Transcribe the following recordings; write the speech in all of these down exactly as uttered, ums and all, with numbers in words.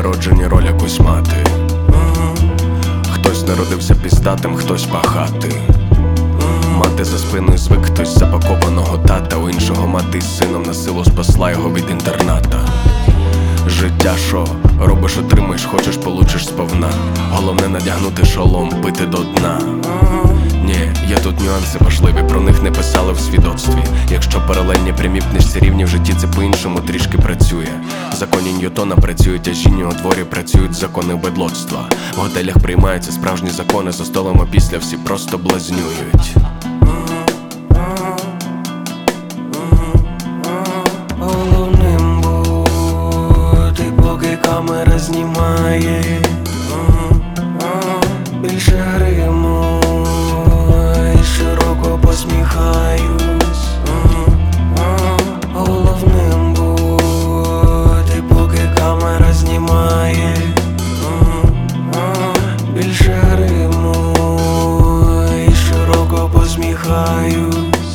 народжені роль якусь мати. Хтось народився піздатим, хтось пахати. Мати за спиною звик, хтось запакованого тата. У іншого мати з сином на силу спасла його від інтерната. Життя шо? Робиш, отримаєш, хочеш, получиш сповна. Головне надягнути шолом, пити до дна. Ні, є тут нюанси важливі, про них не писали в свідоцтві. Якщо паралельні пряміпнішці рівні в житті, це по-іншому трішки працює. Законі Ньютона працюють, а жінні у дворі працюють закони бедлоцтва. В готелях приймаються справжні закони, за столом опісля всі просто блазнюють. Головним бути, поки камера знімає. Більше гриму і широко посміхаюсь. Головним бути, поки камера знімає. Більше гриму і широко посміхаюсь.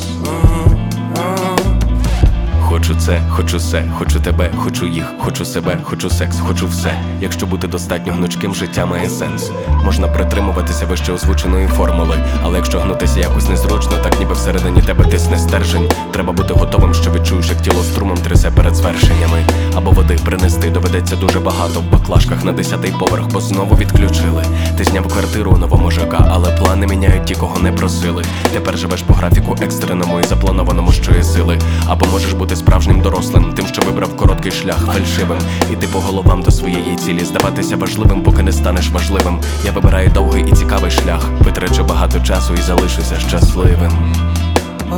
Хочу це, хочу все, хочу тебе, хочу їх, хочу себе, хочу секс, хочу все. Якщо бути достатньо гнучким, життя має сенс. Можна притримуватися вище озвученої формули, але якщо гнутися якось незручно, так ніби всередині тебе тисне стержень. Треба бути готовим, що відчуєш, як тіло струмом трясе перед звершеннями. Або води принести доведеться дуже багато в баклажках на десятий поверх, бо знову відключили. Ти зняв квартиру у новому ЖК, але плани міняють ті, кого не просили. Тепер живеш по графіку екстреному і запланованому, що є сили. Або можеш бути справжнім дорослим, тим, що вибрав короткий шлях, фальшивим. Іти по головам до своєї цілі, здаватися важливим, поки не станеш важливим. Я вибираю довгий і цікавий шлях, витрачу багато часу і залишуся щасливим.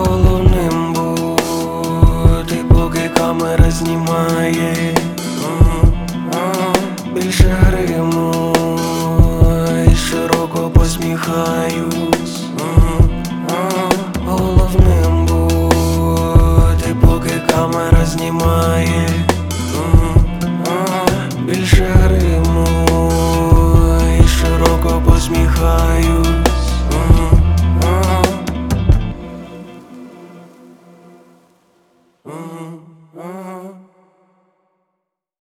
Головним бути, поки камера знімає.